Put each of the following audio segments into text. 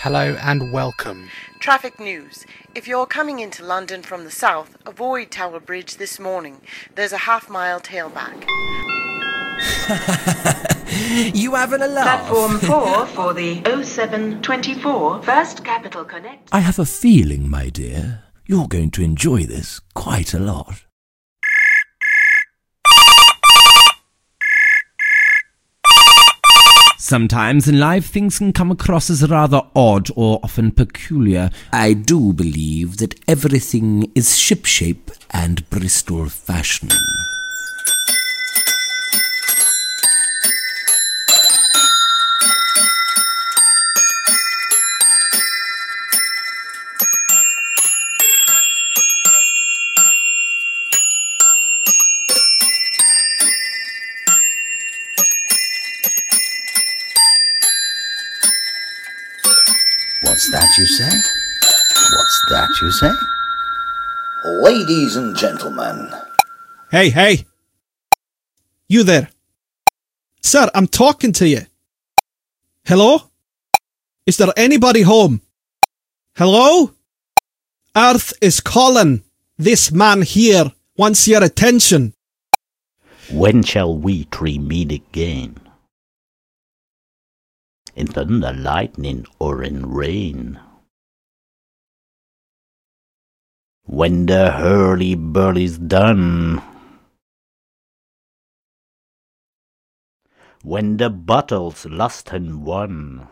Hello and welcome. Traffic news. If you're coming into London from the south, avoid Tower Bridge this morning. There's a half-mile tailback. You having a laugh? Platform 4 for the 0724 First Capital Connect. I have a feeling, my dear, you're going to enjoy this quite a lot. Sometimes in life things can come across as rather odd or often peculiar. I do believe that everything is shipshape and Bristol fashion. What's that you say? What's that you say? Ladies and gentlemen. Hey! You there. Sir, I'm talking to you. Hello? Is there anybody home? Hello? Earth is calling. This man here wants your attention. When shall we three meet again? In thunder, lightning, or in rain? When the hurly-burly's done, when the battle's lost and won,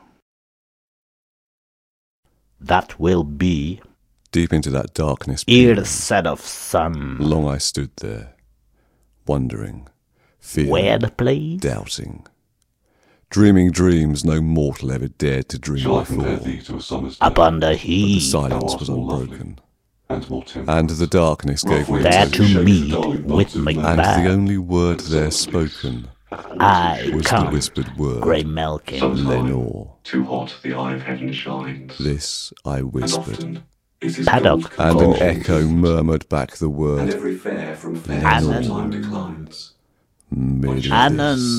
that will be deep into that darkness, ere the set of sun. Long I stood there, wondering, fearing, where the place? Doubting, dreaming dreams no mortal ever dared to dream before. Up under heat, the silence was unbroken, and the darkness gave me there to meet with Macbeth. And the only word there spoken was the whispered word, Grey Malkin, Lenore. Too hot, the eye of heaven shines. This I whispered, Paddock, and an echo murmured back the word, and every fair from fair time declines. And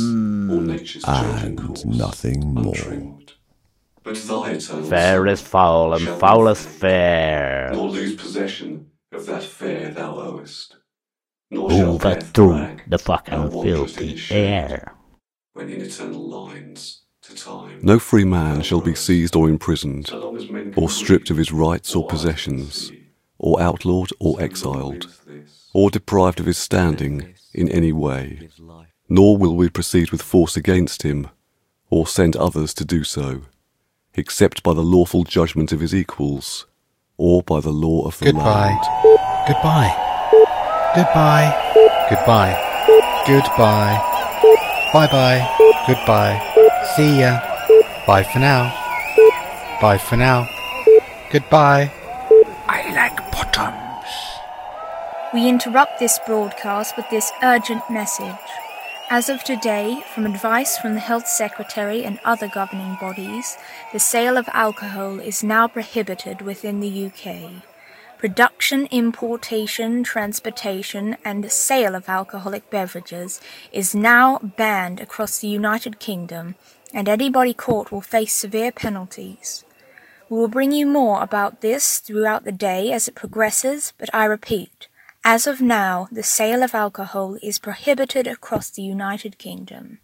nothing more. But thy eternal fair is foul and foul is fair. Nor lose possession of that fair thou owest. Nor move through the fucking filthy air. When in eternal lines to time. No free man shall be seized or imprisoned, or stripped of his rights or possessions, or outlawed or exiled, or deprived of his standing in any way. Nor will we proceed with force against him, or send others to do so, except by the lawful judgment of his equals, or by the law of the land. Goodbye. Goodbye. Goodbye. Goodbye. Bye-bye. Goodbye. See ya. Bye for now. Bye for now. Goodbye. I like bottoms. We interrupt this broadcast with this urgent message. As of today, from advice from the Health Secretary and other governing bodies, the sale of alcohol is now prohibited within the UK. Production, importation, transportation, and sale of alcoholic beverages is now banned across the United Kingdom, and anybody caught will face severe penalties. We will bring you more about this throughout the day as it progresses, but I repeat, as of now, the sale of alcohol is prohibited across the United Kingdom.